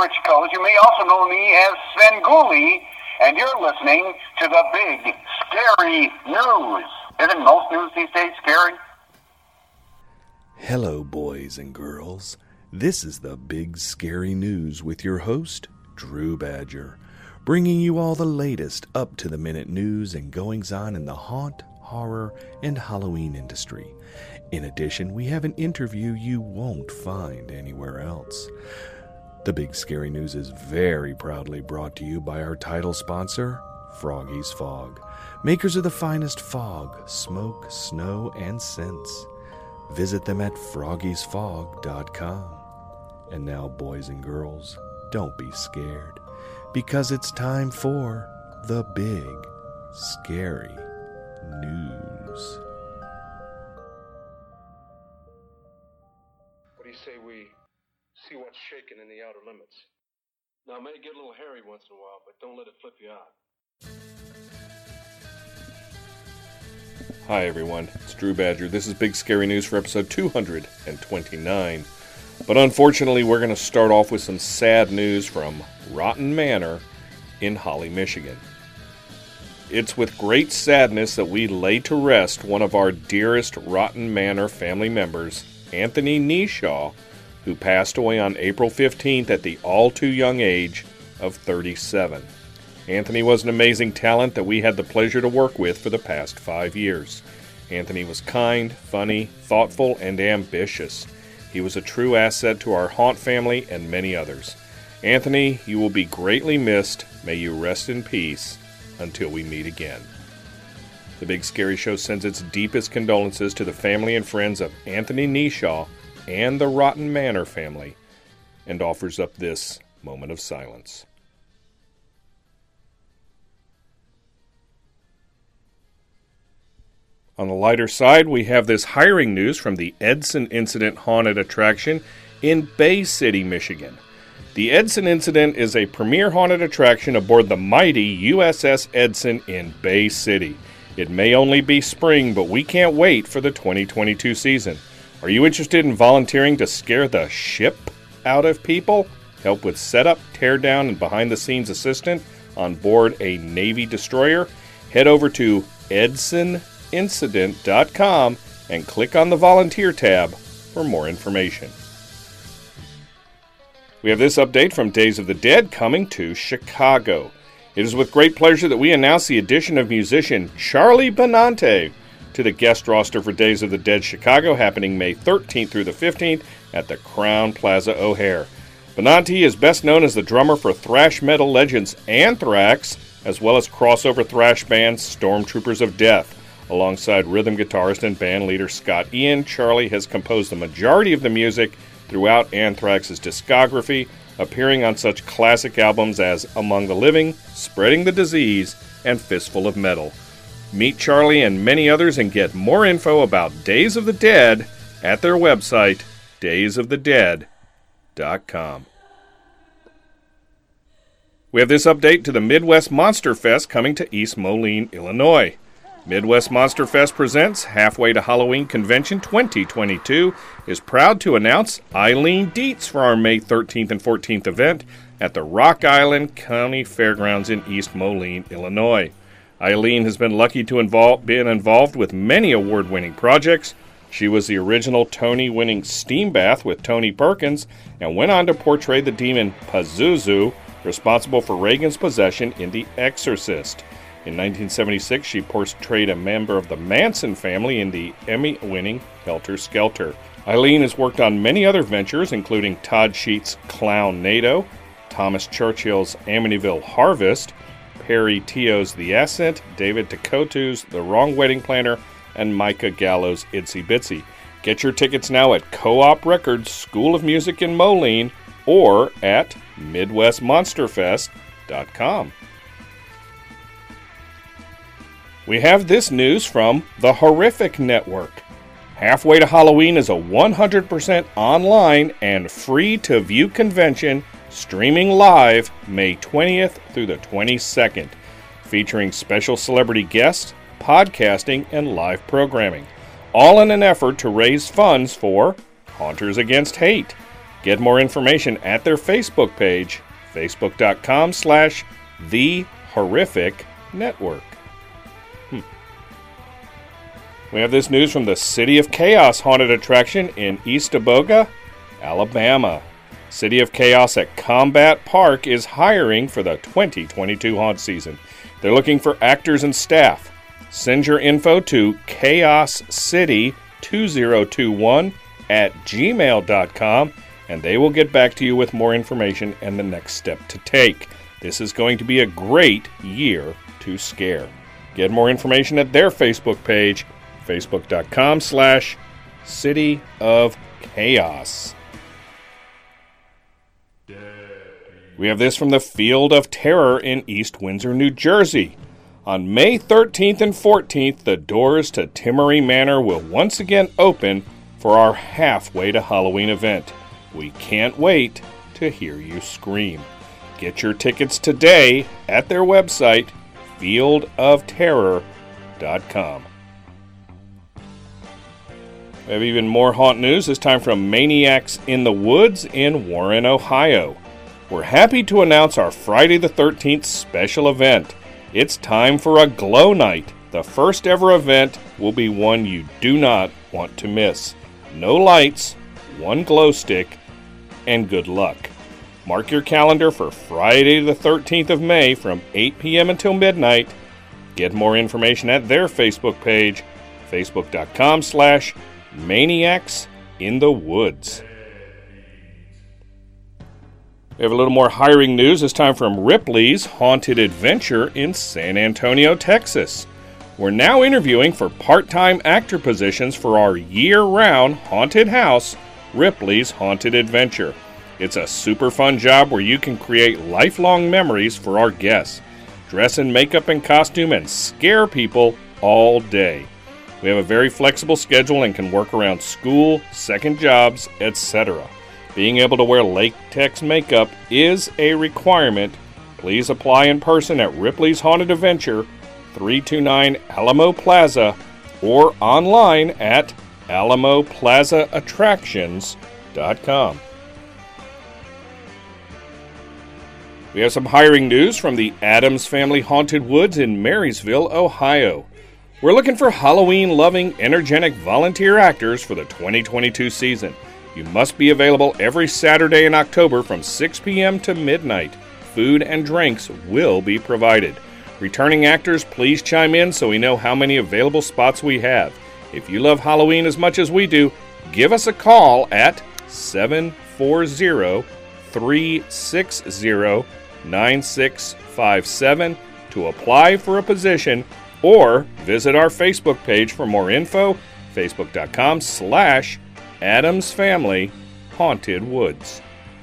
Rich Coles. You may also know me as Sven Gooley, and you're listening to the Big Scary News. Isn't most news these days scary? Hello, boys and girls. This is the Big Scary News with your host, Drew Badger, bringing you all the latest up-to-the-minute news and goings-on in the haunt, horror, and Halloween industry. In addition, we have an interview you won't find anywhere else. The Big Scary News is very proudly brought to you by our title sponsor, Froggy's Fog, makers of the finest fog, smoke, snow, and scents. Visit them at froggiesfog.com. And now, boys and girls, don't be scared, because it's time for the Big Scary News. What do you say we see what's shaking in the outer limits? Now, it may get a little hairy once in a while, but don't let it flip you out. Hi everyone, it's Drew Badger. This is Big Scary News for episode 229. But unfortunately, we're going to start off with some sad news from Rotten Manor in Holly, Michigan. It's with great sadness that we lay to rest one of our dearest Rotten Manor family members, Anthony Neshaw, who passed away on April 15th at the all-too-young age of 37. Anthony was an amazing talent that we had the pleasure to work with for the past 5 years. Anthony was kind, funny, thoughtful, and ambitious. He was a true asset to our haunt family and many others. Anthony, you will be greatly missed. May you rest in peace until we meet again. The Big Scary Show sends its deepest condolences to the family and friends of Anthony Neshaw and the Rotten Manor family, and offers up this moment of silence. On the lighter side, we have this hiring news from the Edson Incident Haunted Attraction in Bay City, Michigan. The Edson Incident is a premier haunted attraction aboard the mighty USS Edson in Bay City. It may only be spring, but we can't wait for the 2022 season. Are you interested in volunteering to scare the ship out of people? Help with setup, teardown, and behind-the-scenes assistant on board a Navy destroyer? Head over to EdsonIncident.com and click on the volunteer tab for more information. We have this update from Days of the Dead coming to Chicago. It is with great pleasure that we announce the addition of musician Charlie Benante to the guest roster for Days of the Dead Chicago, happening May 13th through the 15th at the Crowne Plaza O'Hare. Benante is best known as the drummer for thrash metal legends Anthrax, as well as crossover thrash band Stormtroopers of Death. Alongside rhythm guitarist and band leader Scott Ian, Charlie has composed the majority of the music throughout Anthrax's discography, appearing on such classic albums as Among the Living, Spreading the Disease, and Fistful of Metal. Meet Charlie and many others and get more info about Days of the Dead at their website, daysofthedead.com. We have this update to the Midwest Monster Fest coming to East Moline, Illinois. Midwest Monster Fest presents Halfway to Halloween Convention 2022 is proud to announce Eileen Dietz for our May 13th and 14th event at the Rock Island County Fairgrounds in East Moline, Illinois. Eileen has been lucky to been involved with many award-winning projects. She was the original Tony-winning Steam Bath with Tony Perkins and went on to portray the demon Pazuzu, responsible for Regan's possession in The Exorcist. In 1976, she portrayed a member of the Manson family in the Emmy-winning Helter Skelter. Eileen has worked on many other ventures, including Todd Sheets' Clown-nado, Thomas Churchill's Amityville Harvest, Perry Teo's The Ascent, David Tekotu's The Wrong Wedding Planner, and Micah Gallo's Itsy Bitsy. Get your tickets now at Co-op Records School of Music in Moline or at MidwestMonsterFest.com. We have this news from the Horrific Network. Halfway to Halloween is a 100% online and free-to-view convention streaming live May 20th through the 22nd, featuring special celebrity guests, podcasting, and live programming, all in an effort to raise funds for Haunters Against Hate. Get more information at their Facebook page, facebook.com/thehorrificnetwork. We have this news from the City of Chaos haunted attraction in East Aboga, Alabama. City of Chaos at Combat Park is hiring for the 2022 haunt season. They're looking for actors and staff. Send your info to chaoscity2021@gmail.com and they will get back to you with more information and the next step to take. This is going to be a great year to scare. Get more information at their Facebook page, facebook.com/City of Chaos. We have this from the Field of Terror in East Windsor, New Jersey. On May 13th and 14th, the doors to Timmery Manor will once again open for our Halfway to Halloween event. We can't wait to hear you scream. Get your tickets today at their website, fieldofterror.com. We have even more haunt news, this time from Maniacs in the Woods in Warren, Ohio. We're happy to announce our Friday the 13th special event. It's time for a glow night. The first ever event will be one you do not want to miss. No lights, one glow stick, and good luck. Mark your calendar for Friday the 13th of May from 8 p.m. until midnight. Get more information at their Facebook page, facebook.com/Maniacs in the Woods. We have a little more hiring news, this time from Ripley's Haunted Adventure in San Antonio, Texas. We're now interviewing for part-time actor positions for our year-round haunted house, Ripley's Haunted Adventure. It's a super fun job where you can create lifelong memories for our guests. Dress in makeup and costume and scare people all day. We have a very flexible schedule and can work around school, second jobs, etc. Being able to wear latex makeup is a requirement. Please apply in person at Ripley's Haunted Adventure, 329 Alamo Plaza, or online at alamoplazaattractions.com. We have some hiring news from the Addams Family Haunted Woods in Marysville, Ohio. We're looking for Halloween-loving, energetic volunteer actors for the 2022 season. You must be available every Saturday in October from 6 p.m. to midnight. Food and drinks will be provided. Returning actors, please chime in so we know how many available spots we have. If you love Halloween as much as we do, give us a call at 740-360-9657 to apply for a position, or visit our Facebook page for more info, facebook.com/Addams Family Haunted Woods.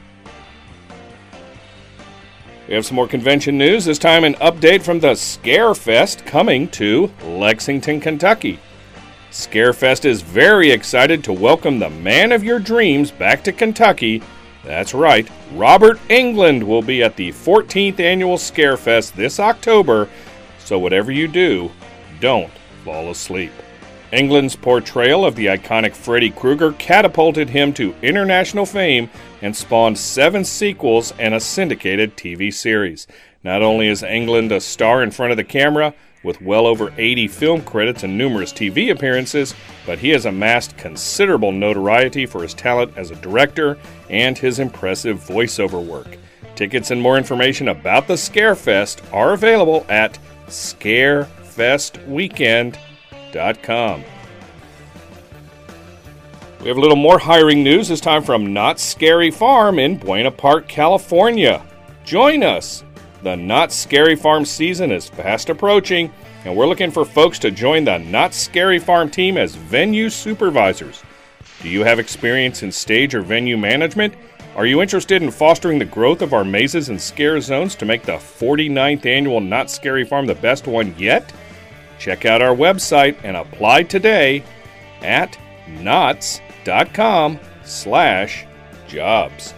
We have some more convention news, this time an update from the Scarefest coming to Lexington, Kentucky. Scarefest is very excited to welcome the man of your dreams back to Kentucky. That's right, Robert Englund will be at the 14th annual Scarefest this October, so whatever you do, don't fall asleep. Englund's portrayal of the iconic Freddy Krueger catapulted him to international fame and spawned 7 sequels and a syndicated TV series. Not only is Englund a star in front of the camera, with well over 80 film credits and numerous TV appearances, but he has amassed considerable notoriety for his talent as a director and his impressive voiceover work. Tickets and more information about the Scarefest are available at scarefestweekend.com. We have a little more hiring news, this time from Not Scary Farm in Buena Park, California. Join us! The Not Scary Farm season is fast approaching, and we're looking for folks to join the Not Scary Farm team as venue supervisors. Do you have experience in stage or venue management? Are you interested in fostering the growth of our mazes and scare zones to make the 49th annual Not Scary Farm the best one yet? Check out our website and apply today at knots.com/jobs.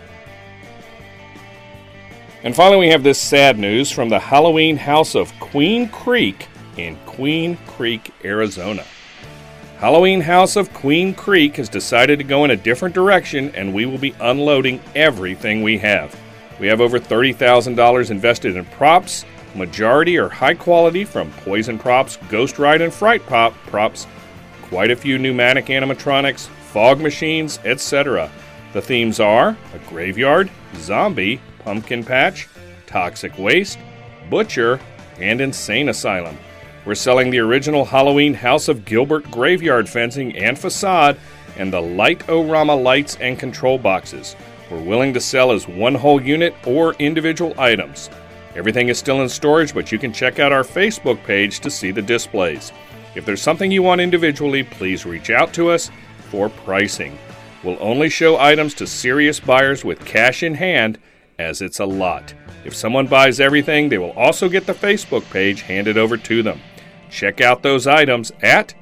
And finally, we have this sad news from the Halloween House of Queen Creek in Queen Creek, Arizona. Halloween House of Queen Creek has decided to go in a different direction, and we will be unloading everything we have. We have over $30,000 invested in props. Majority are high quality, from Poison Props, Ghost Ride, and Fright Pop props. Quite a few pneumatic animatronics, fog machines, etc. The themes are a graveyard, zombie, pumpkin patch, toxic waste, butcher, and insane asylum. We're selling the original Halloween House of Gilbert graveyard fencing and facade, and the Light-O-Rama lights and control boxes. We're willing to sell as one whole unit or individual items. Everything is still in storage, but you can check out our Facebook page to see the displays. If there's something you want individually, please reach out to us for pricing. We'll only show items to serious buyers with cash in hand, as it's a lot. If someone buys everything, they will also get the Facebook page handed over to them. Check out those items at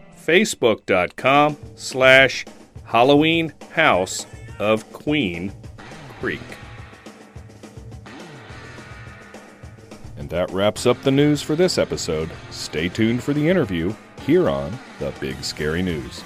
facebook.com/Halloween House of Queen Creek. And that wraps up the news for this episode. Stay tuned for the interview here on The Big Scary News.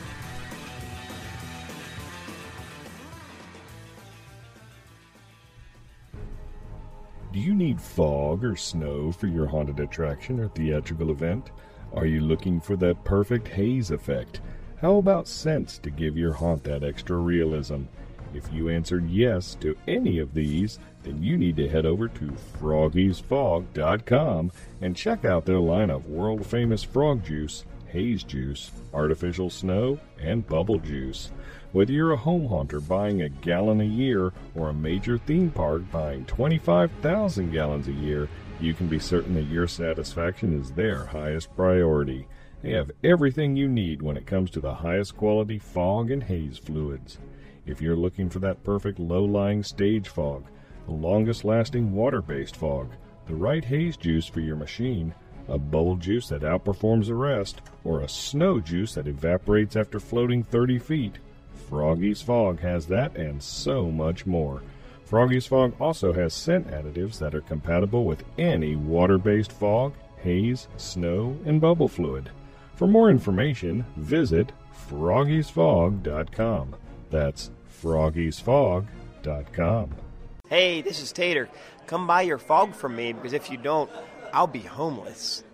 Do you need fog or snow for your haunted attraction or theatrical event? Are you looking for that perfect haze effect? How about scents to give your haunt that extra realism? If you answered yes to any of these, then you need to head over to froggiesfog.com and check out their line of world-famous frog juice, haze juice, artificial snow, and bubble juice. Whether you're a home haunter buying a gallon a year or a major theme park buying 25,000 gallons a year, you can be certain that your satisfaction is their highest priority. They have everything you need when it comes to the highest quality fog and haze fluids. If you're looking for that perfect low-lying stage fog, the longest-lasting water-based fog, the right haze juice for your machine, a bubble juice that outperforms the rest, or a snow juice that evaporates after floating 30 feet, Froggy's Fog has that and so much more. Froggy's Fog also has scent additives that are compatible with any water-based fog, haze, snow, and bubble fluid. For more information, visit froggiesfog.com. That's froggiesfog.com. Hey, this is Tater. Come buy your fog from me, because if you don't, I'll be homeless.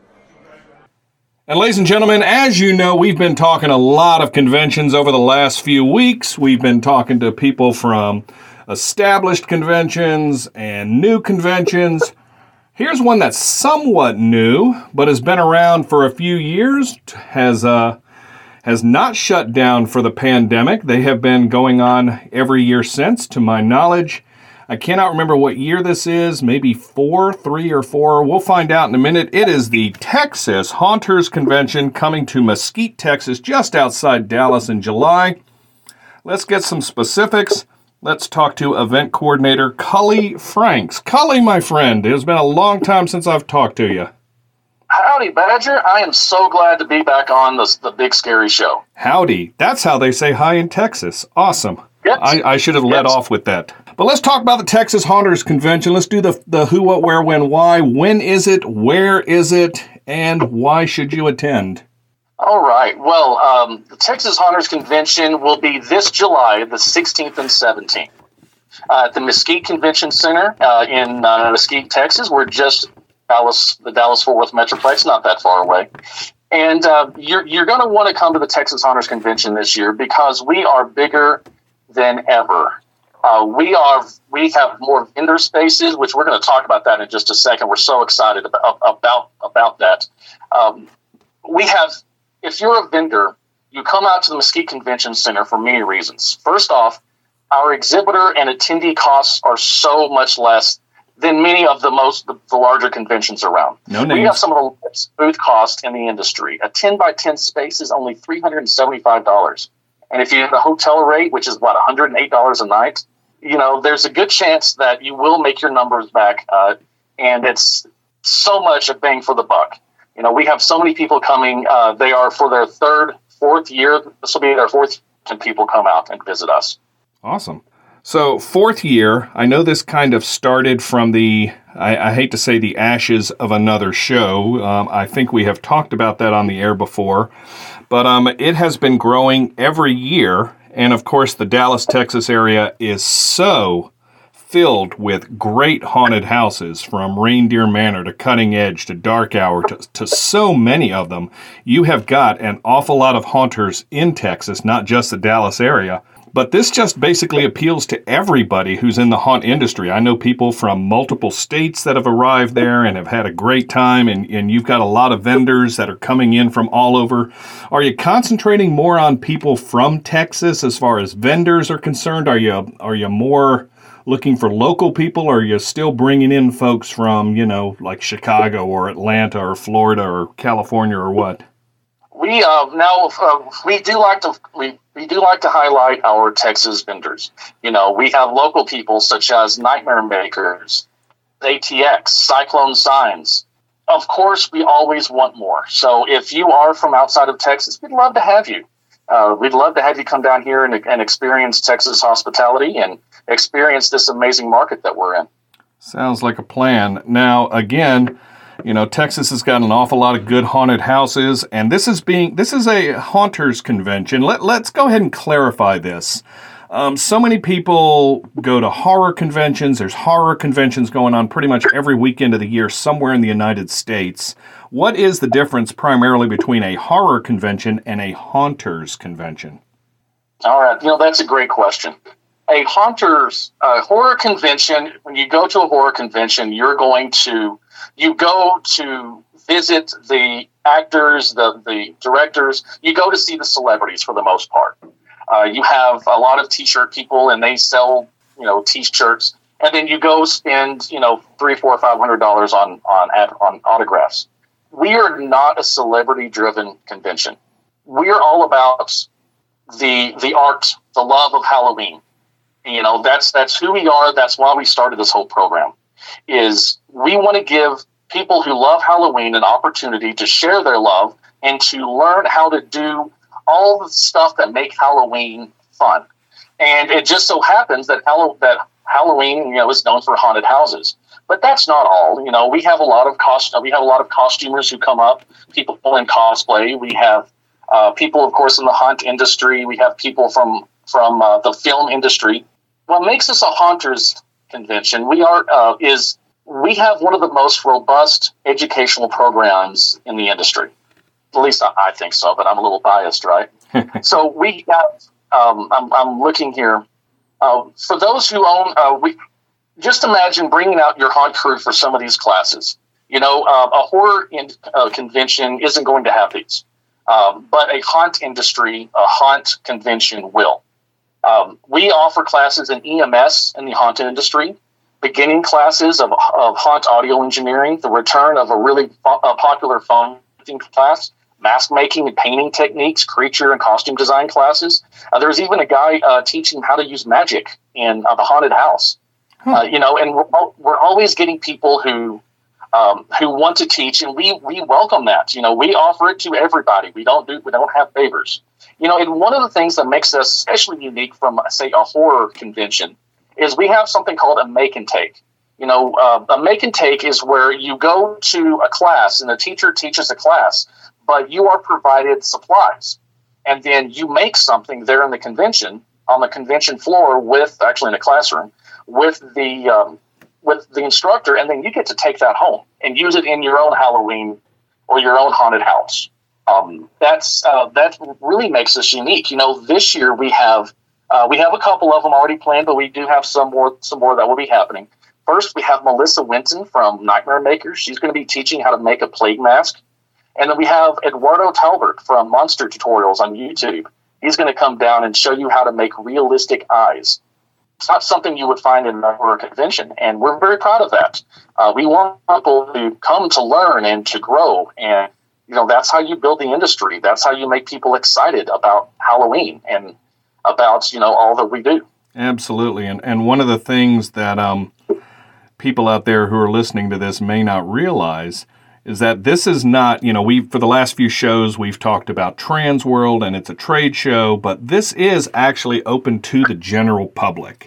And ladies and gentlemen, as you know, we've been talking a lot of conventions over the last few weeks. We've been talking to people from established conventions and new conventions. Here's one that's somewhat new, but has been around for a few years, has not shut down for the pandemic. They have been going on every year since, to my knowledge. I cannot remember what year this is, maybe 3 or 4. We'll find out in a minute. It is the Texas Haunters Convention coming to Mesquite, Texas, just outside Dallas in July. Let's get some specifics. Let's talk to event coordinator Cully Franks. Cully, my friend, it has been a long time since I've talked to you. Howdy, Badger. I am so glad to be back on the Big Scary Show. Howdy. That's how they say hi in Texas. Awesome. Yes. I should have led off with that. But let's talk about the Texas Haunters Convention. Let's do the who, what, where, when, why. When is it? Where is it? And why should you attend? All right. Well, the Texas Haunters Convention will be this July, the 16th and 17th, at the Mesquite Convention Center in Mesquite, Texas. We're just the Dallas-Fort Worth Metroplex, not that far away. And you're going to want to come to the Texas Haunters Convention this year because we are bigger than ever. We have more vendor spaces, which we're going to talk about that in just a second. We're so excited about that. We have, if you're a vendor, you come out to the Mesquite Convention Center for many reasons. First off, our exhibitor and attendee costs are so much less than many of the larger conventions around. No names. We have some of the lowest booth costs in the industry. A 10x10 space is only $375. And if you have the hotel rate, which is about $108 a night, there's a good chance that you will make your numbers back. And it's so much a bang for the buck. We have so many people coming. They are for their third, fourth year. This will be their fourth year people come out and visit us. Awesome. So, fourth year, I know this kind of started from the I hate to say the ashes of another show. I think we have talked about that on the air before. But it has been growing every year. And, of course, the Dallas, Texas area is so filled with great haunted houses, from Reindeer Manor to Cutting Edge to Dark Hour to so many of them. You have got an awful lot of haunters in Texas, not just the Dallas area. But this just basically appeals to everybody who's in the haunt industry. I know people from multiple states that have arrived there and have had a great time, and you've got a lot of vendors that are coming in from all over. Are you concentrating more on people from Texas as far as vendors are concerned? Are you more looking for local people, or are you still bringing in folks from, like Chicago or Atlanta or Florida or California or what? We do like to highlight our Texas vendors. We have local people such as Nightmare Makers, ATX, Cyclone Signs. Of course, we always want more. So if you are from outside of Texas, we'd love to have you. We'd love to have you come down here and experience Texas hospitality and experience this amazing market that we're in. Sounds like a plan. Now, again, Texas has got an awful lot of good haunted houses, and this is a haunters convention. Let's go ahead and clarify this. So many people go to horror conventions. There's horror conventions going on pretty much every weekend of the year somewhere in the United States. What is the difference primarily between a horror convention and a haunters convention? All right, that's a great question. A horror convention, when you go to a horror convention, you go to visit the actors, the directors. You go to see the celebrities for the most part. You have a lot of T-shirt people, and they sell, T-shirts. And then you go spend, $300, $400, $500 on autographs. We are not a celebrity-driven convention. We are all about the art, the love of Halloween. That's who we are. That's why we started this whole program. Is we want to give people who love Halloween an opportunity to share their love and to learn how to do all the stuff that make Halloween fun. And it just so happens that Halloween, is known for haunted houses. But that's not all. We have a lot of costumers who come up, people in cosplay. We have people, of course, in the haunt industry. We have people from the film industry. What makes us a haunters convention, we have one of the most robust educational programs in the industry. At least I think so, but I'm a little biased, right? So we got, I'm looking here. For those who own, just imagine bringing out your haunt crew for some of these classes. A horror convention isn't going to have these, but a haunt convention will. We offer classes in EMS in the haunt industry, beginning classes of haunt audio engineering, the return of a really popular phone class, mask making and painting techniques, creature and costume design classes. There's even a guy teaching how to use magic in the haunted house. And we're always getting people who want to teach, and we welcome that. We offer it to everybody. We don't have favors. And one of the things that makes us especially unique from, say, a horror convention is we have something called a make and take. A make and take is where you go to a class and the teacher teaches a class, but you are provided supplies. And then you make something there in the convention, on the convention floor in the classroom, with the instructor, and then you get to take that home and use it in your own Halloween or your own haunted house. That really makes us unique. This year we have a couple of them already planned, but we do have some more that will be happening. First, we have Melissa Winton from Nightmare Makers. She's going to be teaching how to make a plague mask. And then we have Eduardo Talbert from Monster Tutorials on YouTube. He's going to come down and show you how to make realistic eyes. It's not something you would find in a horror convention, and we're very proud of that. We want people to come to learn and to grow, and that's how you build the industry. That's how you make people excited about Halloween and about all that we do. Absolutely, and one of the things that people out there who are listening to this may not realize is that this is not, for the last few shows, we've talked about Trans World and it's a trade show, but this is actually open to the general public.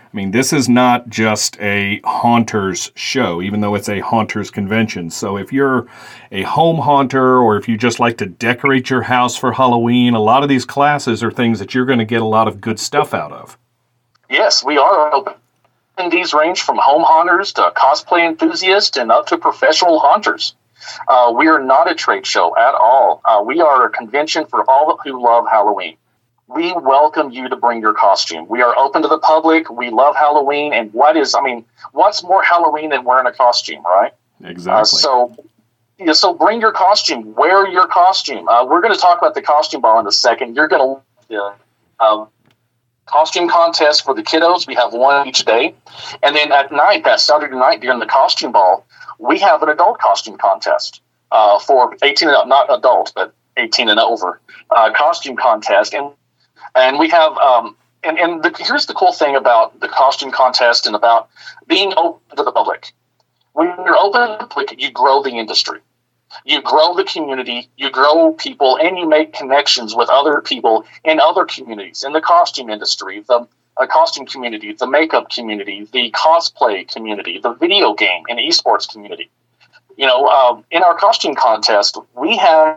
I mean, this is not just a haunters show, even though it's a haunters convention. So if you're a home haunter or if you just like to decorate your house for Halloween, a lot of these classes are things that you're going to get a lot of good stuff out of. Yes, we are open. These range from home haunters to cosplay enthusiasts and up to professional haunters. We are not a trade show at all. We are a convention for all who love Halloween. We welcome you to bring your costume. We are open to the public. We love Halloween. And what's more Halloween than wearing a costume, right? Exactly. So bring your costume. Wear your costume. We're going to talk about the costume ball in a second. You're going to costume contest for the kiddos. We have one each day. And then at night, that Saturday night during the costume ball, we have an adult costume contest for 18 and up, not adult, but 18 and over costume contest. And we have, here's the cool thing about the costume contest and about being open to the public. When you're open to the public, you grow the industry. You grow the community, you grow people, and you make connections with other people in other communities, in the costume industry, the costume community, the makeup community, the cosplay community, the video game and esports community. In our costume contest, we have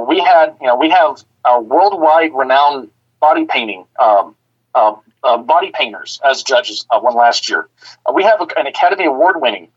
worldwide renowned body painting, body painters as judges. One last year, we have an Academy Award winning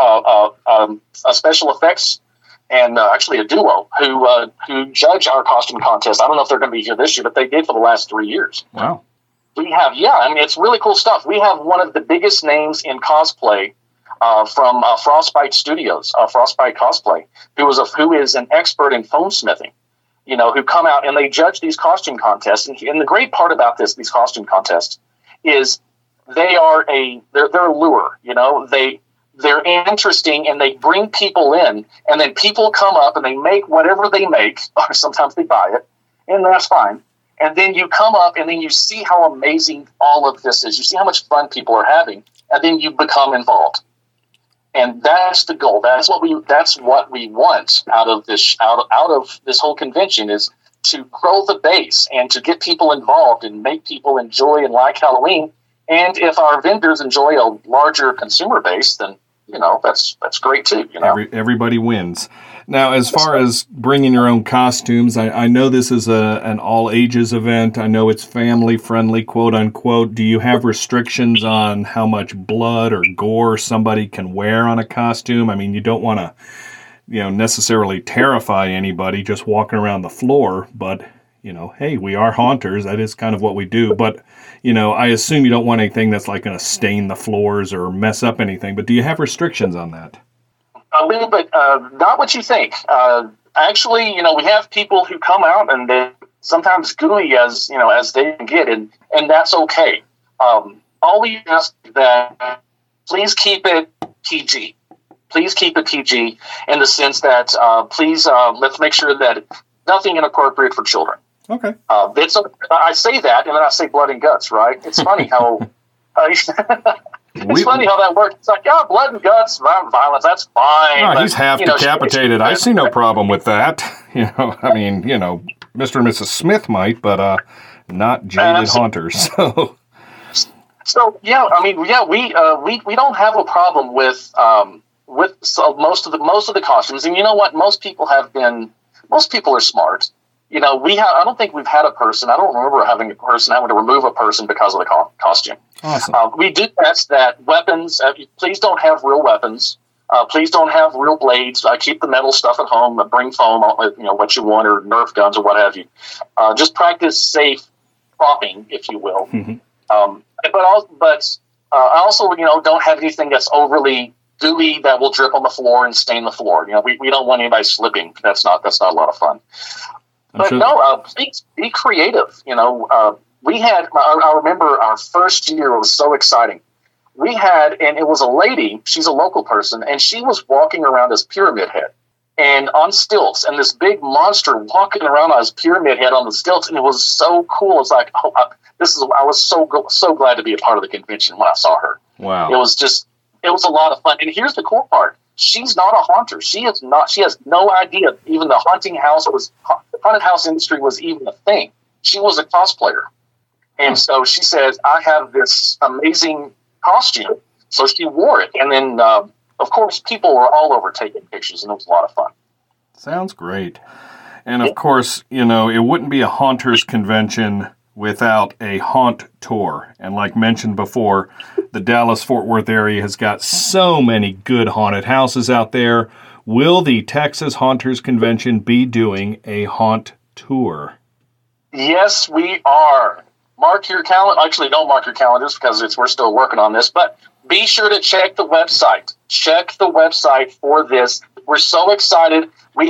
special effects and actually a duo who judge our costume contest. I don't know if they're going to be here this year, but they did for the last 3 years. Wow. We have, it's really cool stuff. We have one of the biggest names in cosplay from Frostbite Studios, Frostbite Cosplay, who is an expert in foam smithing. Who come out and they judge these costume contests. And the great part about these costume contests is they're a lure. They're interesting and they bring people in, and then people come up and they make whatever they make, or sometimes they buy it, and that's fine. And then you come up and then you see how amazing all of this is. You see how much fun people are having, and then you become involved. And that's the goal. That's what we want out of this whole convention, is to grow the base and to get people involved and make people enjoy and like Halloween. And if our vendors enjoy a larger consumer base, then that's great too. Everybody wins. Now, as far as bringing your own costumes, I know this is an all ages event. I know it's family friendly, quote unquote. Do you have restrictions on how much blood or gore somebody can wear on a costume? I mean, you don't want to, necessarily terrify anybody just walking around the floor, but hey, we are haunters. That is kind of what we do. But, I assume you don't want anything that's like going to stain the floors or mess up anything. But do you have restrictions on that? A little bit, not what you think. Actually, we have people who come out and they're sometimes gooey as they can get, and that's okay. All we ask is that please keep it PG. Please keep it PG in the sense that please let's make sure that nothing inappropriate for children. Okay. I say that, and then I say blood and guts, right? It's funny how funny how that works. It's like, blood and guts, violence, that's fine. No, he's half decapitated. I see no problem with that. Mr. and Mrs. Smith might, but not jaded haunters. So we don't have a problem with most of the costumes, and you know what? Most people are smart. I don't think we've had a person. I don't remember having to remove a person because of the costume. Awesome. We do ask that weapons. Please don't have real weapons. Please don't have real blades. Keep the metal stuff at home. Bring foam, what you want, or Nerf guns or what have you. Just practice safe propping, if you will. Mm-hmm. But I also, don't have anything that's overly gooey that will drip on the floor and stain the floor. We don't want anybody slipping. That's not a lot of fun. Please be creative. We had, I remember our first year was so exciting. And it was a lady, she's a local person, and she was walking around as Pyramid Head and on stilts, and this big monster walking around as Pyramid Head on the stilts, and it was so cool. It's like, I was so glad to be a part of the convention when I saw her. Wow. It was a lot of fun. And here's the cool part. She's not a haunter. She has no idea even the haunted house industry was even a thing. She was a cosplayer. And so she says, I have this amazing costume. So she wore it. And then, of course, people were all over taking pictures, and it was a lot of fun. Sounds great. And, of course, you know, it wouldn't be a Haunters convention without a haunt tour. And like mentioned before, the Dallas-Fort Worth area has got so many good haunted houses out there. Will the Texas Haunters Convention be doing a haunt tour? Yes, we are. Mark your calendar. Actually, don't mark your calendars because we're still working on this. But be sure to check the website. Check the website for this. We're so excited.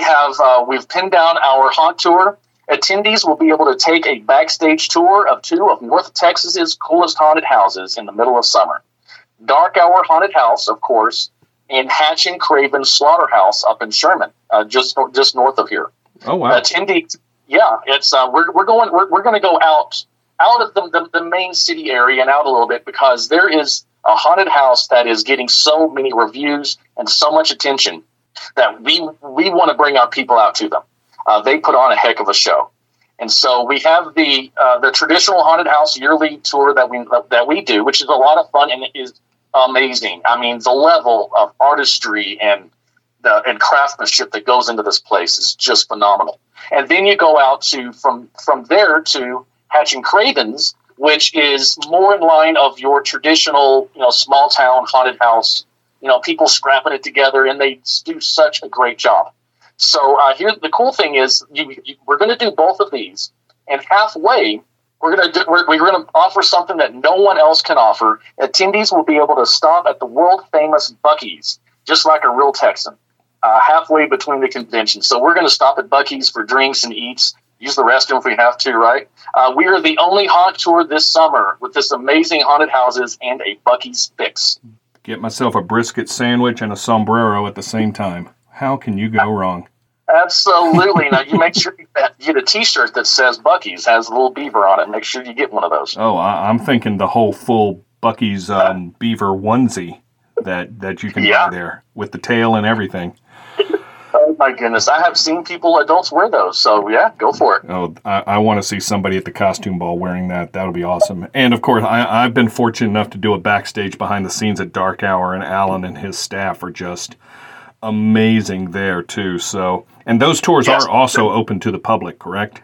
We've pinned down our haunt tour. Attendees will be able to take a backstage tour of two of North Texas's coolest haunted houses in the middle of summer. Dark Hour Haunted House, of course, and Hatch and Craven Slaughterhouse up in Sherman, just north of here. Oh wow! Attendees, yeah, it's we're going to go out of the main city area and out a little bit because there is a haunted house that is getting so many reviews and so much attention that we want to bring our people out to them. They put on a heck of a show, and so we have the traditional haunted house yearly tour that we do, which is a lot of fun and it is amazing. I mean, the level of artistry and craftsmanship that goes into this place is just phenomenal. And then you go out from there to Hatch and Craven's, which is more in line of your traditional, small town haunted house. People scrapping it together, and they do such a great job. So here, the cool thing is, we're going to do both of these, and halfway, we're going to offer something that no one else can offer. Attendees will be able to stop at the world famous Buc-ee's, just like a real Texan, halfway between the conventions. So we're going to stop at Buc-ee's for drinks and eats. Use the restroom if we have to, right? We are the only haunt tour this summer with this amazing haunted houses and a Buc-ee's fix. Get myself a brisket sandwich and a sombrero at the same time. How can you go wrong? Absolutely. Now, you make sure you get a T-shirt that says Buc-ee's, has a little beaver on it. Make sure you get one of those. Oh, I'm thinking the whole full Buc-ee's beaver onesie that you can buy there with the tail and everything. Oh, my goodness. I have seen adults wear those. So, yeah, go for it. Oh, I want to see somebody at the costume ball wearing that. That'll be awesome. And, of course, I've been fortunate enough to do a backstage behind the scenes at Dark Hour, and Alan and his staff are just amazing there, too. So, and those tours are also open to the public, correct?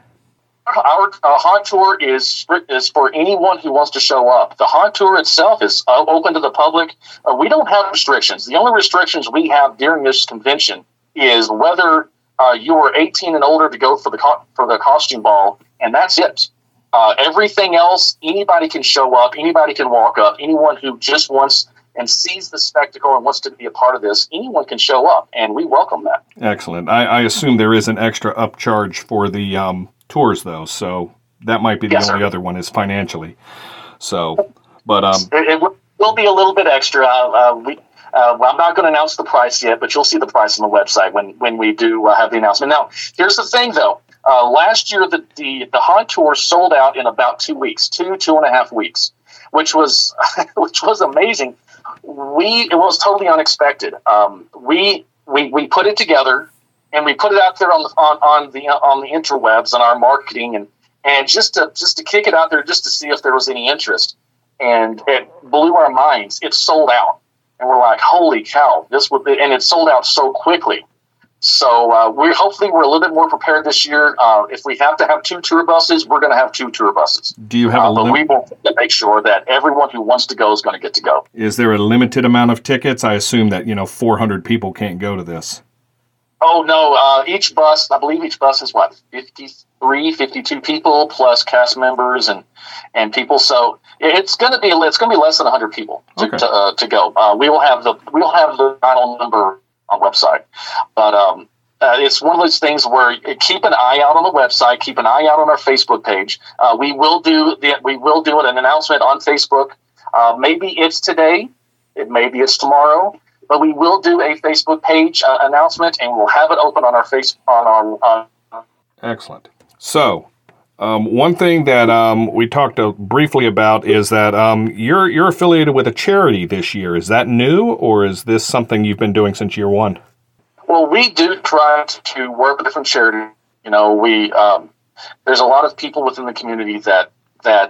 Our haunt tour is for anyone who wants to show up. The haunt tour itself is open to the public. We don't have restrictions. The only restrictions we have during this convention is whether you are 18 and older to go for the costume ball, and that's it. Everything else, anybody can show up, anybody can walk up, anyone who just wants and sees the spectacle and wants to be a part of this, anyone can show up, and we welcome that. Excellent. I assume there is an extra upcharge for the tours, though, so that might be the only other one is financially. So, but it will be a little bit extra. I'm not going to announce the price yet, but you'll see the price on the website when we do have the announcement. Now, here's the thing, though. Last year, the haunt tour sold out in about 2 weeks, 2.5 weeks, which was amazing. It was totally unexpected. We put it together and we put it out there on the interwebs and our marketing and just to kick it out there just to see if there was any interest. And it blew our minds. It sold out. And we're like, holy cow, and it sold out so quickly. So we're a little bit more prepared this year. If we have to have 2 tour buses, we're going to have 2 tour buses. Do you have but we will make sure that everyone who wants to go is going to get to go. Is there a limited amount of tickets? I assume that 400 people can't go to this. Oh no! I believe each bus is 52 people plus cast members and people. So it's going to be less than 100 people to go. We'll have the final number on the website, but it's one of those things where keep an eye out on the website, keep an eye out on our Facebook page. We will do an announcement on Facebook. Maybe it's today, maybe it's tomorrow. But we will do a Facebook page announcement, and we'll have it open on our Excellent. So, one thing that we talked briefly about is that you're affiliated with a charity this year. Is that new, or is this something you've been doing since year one? Well, we do try to work with different charities. There's a lot of people within the community that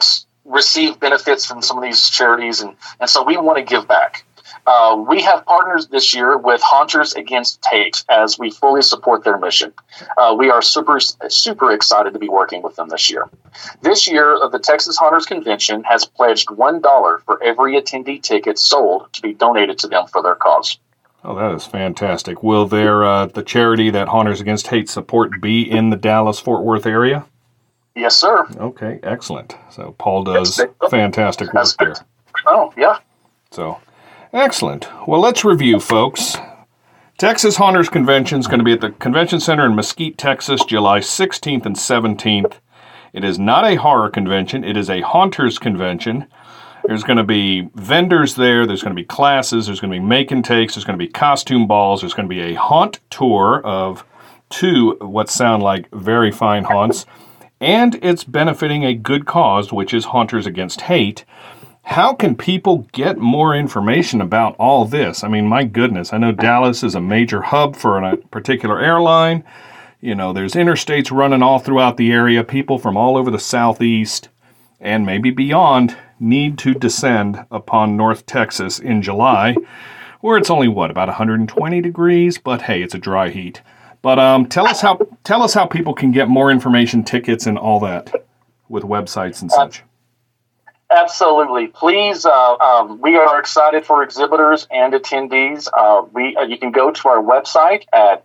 receive benefits from some of these charities, and so we want to give back. We have partners this year with Haunters Against Hate as we fully support their mission. We are super excited to be working with them this year. This year, the Texas Haunters Convention has pledged $1 for every attendee ticket sold to be donated to them for their cause. Oh, that is fantastic. Will the charity that Haunters Against Hate support be in the Dallas-Fort Worth area? Yes, sir. Okay, excellent. So Paul does fantastic work there. Oh, yeah. So, excellent. Well, let's review, folks. Texas Haunters Convention is going to be at the Convention Center in Mesquite, Texas, July 16th and 17th. It is not a horror convention. It is a Haunters convention. There's going to be vendors there. There's going to be classes. There's going to be make and takes. There's going to be costume balls. There's going to be a haunt tour of 2 what sound like very fine haunts. And it's benefiting a good cause, which is Haunters Against Hate. How can people get more information about all this? I mean, my goodness, I know Dallas is a major hub for a particular airline. You know, there's interstates running all throughout the area. People from all over the southeast and maybe beyond need to descend upon North Texas in July, where it's only, about 120 degrees? But hey, it's a dry heat. But tell us how people can get more information, tickets, and all that with websites and such. Absolutely. Please, we are excited for exhibitors and attendees. You can go to our website at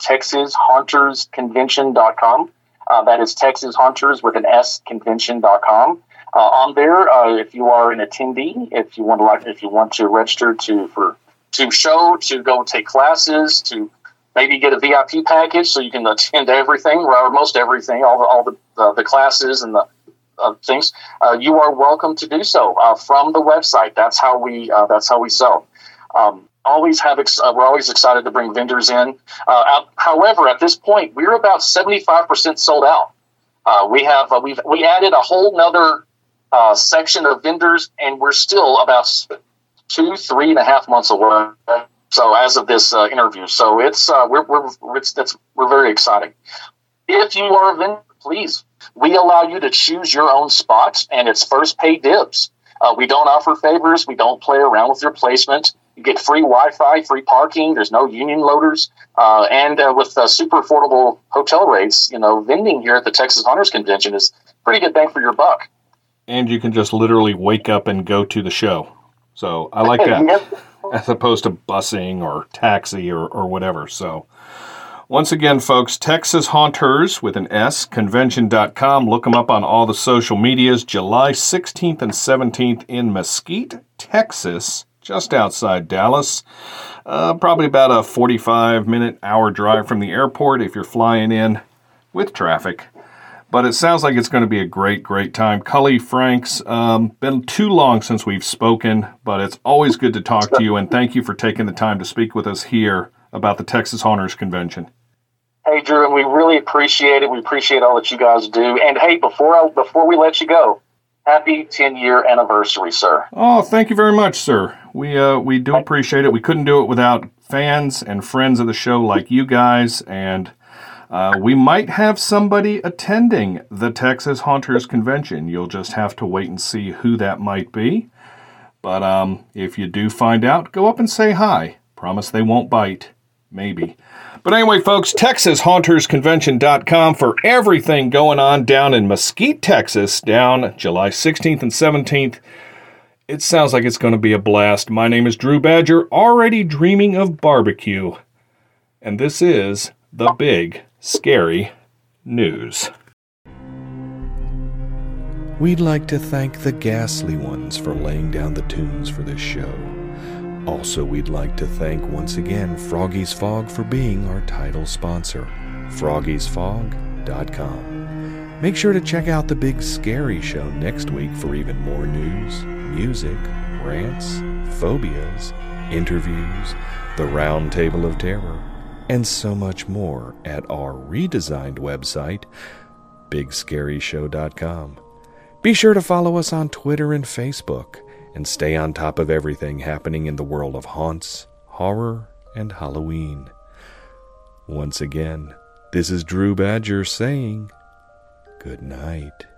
TexasHauntersConvention.com. That is Texas Haunters with an S, convention.com. On there, if you are an attendee, if you want to register to show, to go take classes, to maybe get a VIP package so you can attend everything, or most everything, all the classes and the things, you are welcome to do so from the website. That's how we sell. We're always excited to bring vendors in. However, at this point, we're about 75% sold out. We added a whole nother section of vendors, and we're still about 3.5 months away. So as of this interview, so it's we're very exciting. If you are a vendor, please, we allow you to choose your own spots, and it's first pay dibs. We don't offer favors. We don't play around with your placement. You get free Wi-Fi, free parking. There's no union loaders, and with super affordable hotel rates, vending here at the Texas Haunters Convention is pretty good bang for your buck. And you can just literally wake up and go to the show. So I like that, as opposed to busing or taxi or whatever. So once again, folks, Texas Haunters with an S, convention.com. Look them up on all the social medias. July 16th and 17th in Mesquite, Texas, just outside Dallas. Probably about a 45-minute, hour drive from the airport if you're flying in with traffic. But it sounds like it's going to be a great, great time. Cully, Franks, been too long since we've spoken, but it's always good to talk to you, and thank you for taking the time to speak with us here about the Texas Haunters Convention. Hey, Drew, and we really appreciate it. We appreciate all that you guys do. And hey, before we let you go, happy 10-year anniversary, sir. Oh, thank you very much, sir. We do appreciate it. We couldn't do it without fans and friends of the show like you guys, and we might have somebody attending the Texas Haunters Convention. You'll just have to wait and see who that might be. But if you do find out, go up and say hi. Promise they won't bite. Maybe. But anyway, folks, TexasHauntersConvention.com for everything going on down in Mesquite, Texas, down July 16th and 17th. It sounds like it's going to be a blast. My name is Drew Badger, already dreaming of barbecue. And this is the Big Scary News. We'd like to thank the Ghastly Ones for laying down the tunes for this show. Also, we'd like to thank once again Froggy's Fog for being our title sponsor, froggiesfog.com. Make sure to check out the Big Scary Show next week for even more news, music, rants, phobias, interviews, the Round Table of Terror, and so much more at our redesigned website, bigscaryshow.com. Be sure to follow us on Twitter and Facebook, and stay on top of everything happening in the world of haunts, horror, and Halloween. Once again, this is Drew Badger saying good night.